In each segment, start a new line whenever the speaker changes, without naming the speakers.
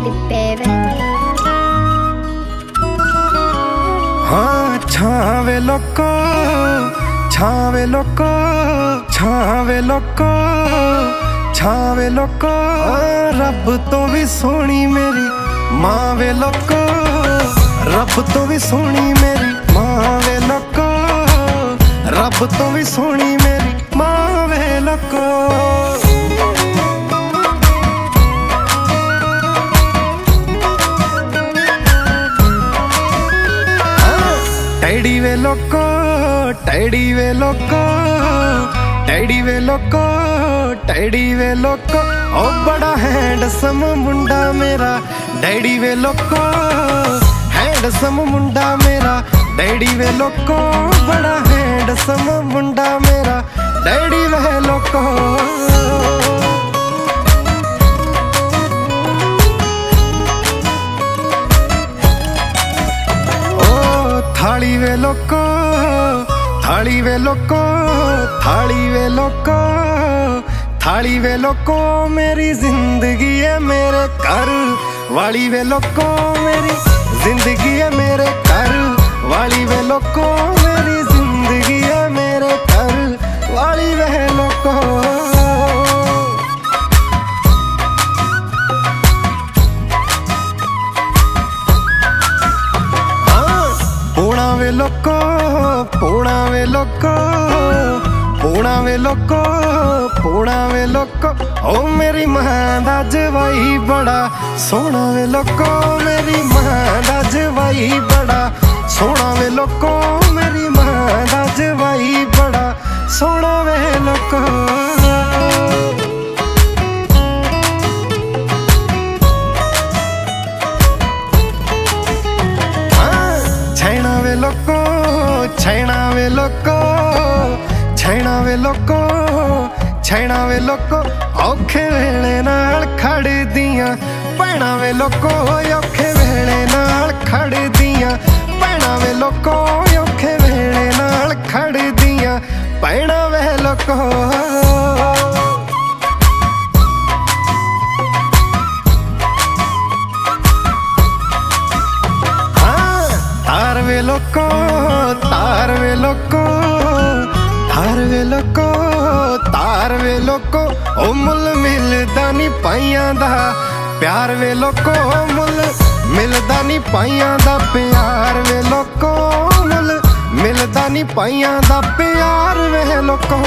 baby.
हाँ छावे लोको छावे लोको छावे लोको छावे लोको रब तो भी सोनी मेरी माँ वे लोको रब तो भी सोनी मेरी माँ वे लोको रब तो भी सोनी मेरी माँ वे लोको। टैडी वे लोको टैडी वे लोको टैडी वे लोको टैडी वे लोको ओ बड़ा हैंडसम मुंडा मेरा डैडी वे लोको हैंडसम मुंडा मेरा डैडी वे लोको बड़ा हैंडसम मुंडा मेरा डैडी वे लोको। थाली वे लोको थाली वे लोको थाली वे लोको थाली वे लोको मेरी जिंदगी है मेरे घर वाली वे लोको मेरी जिंदगी है मेरे घर वाली वे लोको मेरी जिंदगी है मेरे घर वाली वे लोको। पूना वे लोको पूना वे लोको पूना वे लोको पूना वे लोको ओ मेरी मां दा जवाई बड़ा सोना वे लोको मेरी मां दा जवाई बड़ा सोना वे लोको मेरी मां दा जवाई बड़ा सोना वे लोको। छैना वे लोको छैना वे लोको छैना वे लोको छैना वे लोको औखे वेले नाल खड़ दियां भैणां वे लोको औखे वेले नाल खड़ दियां भैणां वे लोको औखे वेले नाल खड़ दियां भैणां वे लोको। तार वे लोको तार वे लोको तार वे लोको तार वे लोको ओ मुल मिलदा नी पाइयां दा प्यार वे लोको मुल मिलदा नी पाइयां दा प्यार वे लोको मुल मिलदा नी पाइयां दा प्यार वे लोको।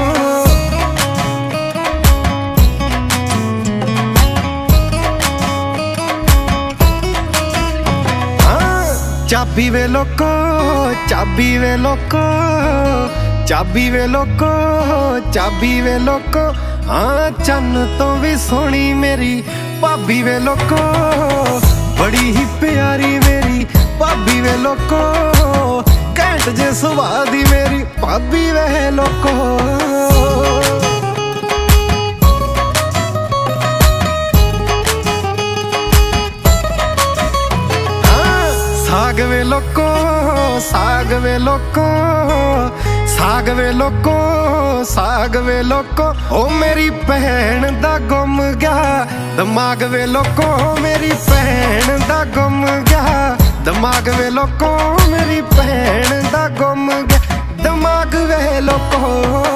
चाबी वे लोको चाबी वे लोको चाबी वे लोको चाबी वे लोको हाँ चन्न तो भी सोनी मेरी भाभी वे लोको बड़ी ही प्यारी मेरी भाभी वे लोको कैंट जे सुभाऽ दी मेरी भाभी वे लोको। साग वे लोको साग वे लोको साग वे लोको साग वे लोको ओ मेरी भैन दा गुम गया दिमाग वे लोको मेरी भैन दा गुम गया दिमाग वे लोको मेरी भैन दा गुम गया दिमाग वे लोको।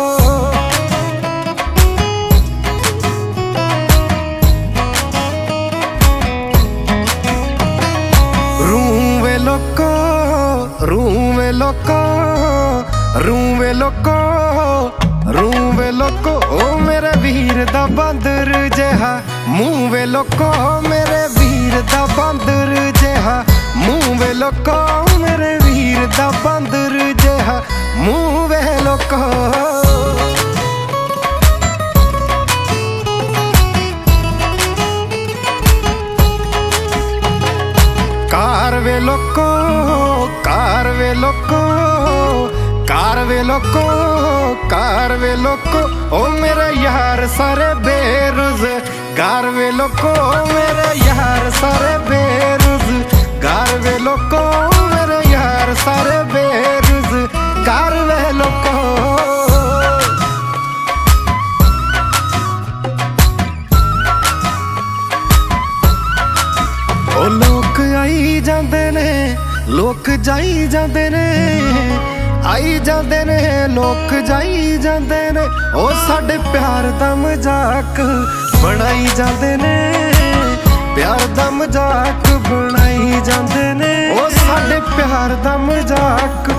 रूवे लोको रूवे लोको रूवे लोको ओ मेरे वीर दा बंदर जेहा मुंह वे लोको मेरे वीर दा बंदर जेहा मुंह वे लोको मेरे वीर दा बंदर जेहा मुंह वे लोको। कार वे लोको कार वे लोको कार वे लोको कार वे लोको ओ मेरे यार सारे बेरोज़गार वे लोको मेरे यार सारे बेरोज़गार वे लोको मेरे यार सारे बेरोज़गार वे लोको। लोक जाई जांदे ने आई जांदे ने, लोक जाई जांदे ने, ओ साडे प्यार दा मजाक बनाई जांदे ने, प्यार दा मजाक बनाई जांदे ने, ओ साडे प्यार दा मजाक